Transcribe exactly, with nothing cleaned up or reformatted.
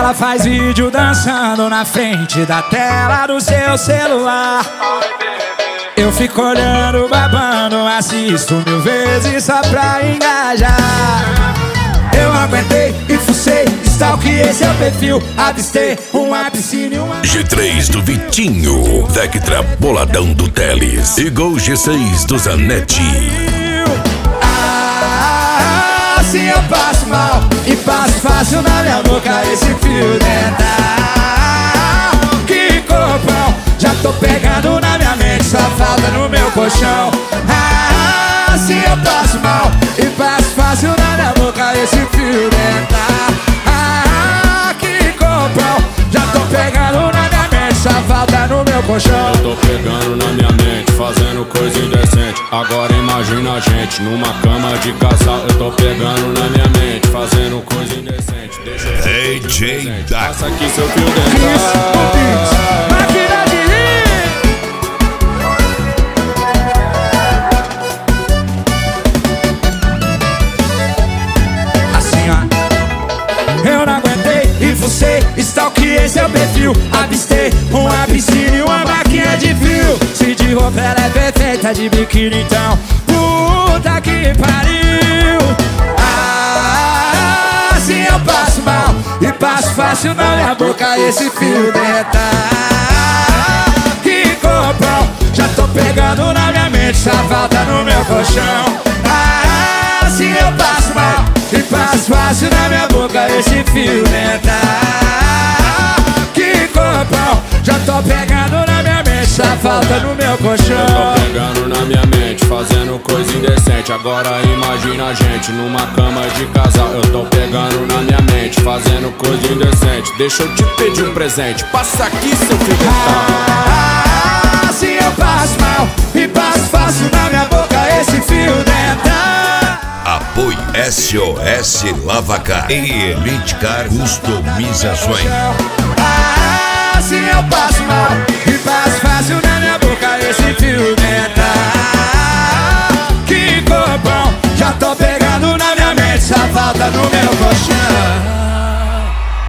Ela faz vídeo dançando na frente da tela do seu celular. Eu fico olhando, babando, assisto mil vezes só pra engajar. Eu aguentei e fucei, stalkeei seu perfil, avistei um piscina e uma... G três do Vitinho, Vectra boladão do Teles e Gol G seis do Zanetti. Ah, assim eu passo mal e passo fácil na minha boca esse fio dental. Que corpão, já tô pegando na minha mente, só falta no meu colchão. Ah, assim eu passo mal e passo fácil na minha boca esse fio dental. Ah, que corpão, já tô pegando na minha mente, só falta no meu colchão. Eu tô pegando na minha mente, fazendo coisa indecente. Agora imagina a gente numa cama de casal. Eu tô pegando na minha mente, fazendo coisa indecente. Deixa eu D J Daco. Passa aqui seu fio dental. Máquina de rir. Assim ó, eu não aguentei e fucei, stalkeei seu perfil, avistei uma piscina e uma máquina de fio. Se de roupa ela é perfeita, de biquíni então puta que pariu. Ah, assim eu passo mal e passo fácil na minha boca esse fio dental. Que corpão, já tô pegando na minha mente, só falta no meu colchão. Ah, assim eu passo mal e passo fácil na minha boca esse fio dental. Que corpão, já tô pegando na minha mente, só falta no meu colchão. Eu tô pegando na minha mente, fazendo coisa indecente. Agora imagina a gente numa cama de casal. Eu tô pegando na minha mente, fazendo coisa indecente. Deixa eu te pedir um presente, passa aqui seu fio dental. Ah, assim eu passo mal e passo fácil na minha boca esse fio dental. Apoio S O S Lavacar e Elite Car Customizações. Ah, assim eu passo mal e passo fácil na minha boca esse fio dental. Que corpão, já tô pegando na minha mente, só falta no meu colchão.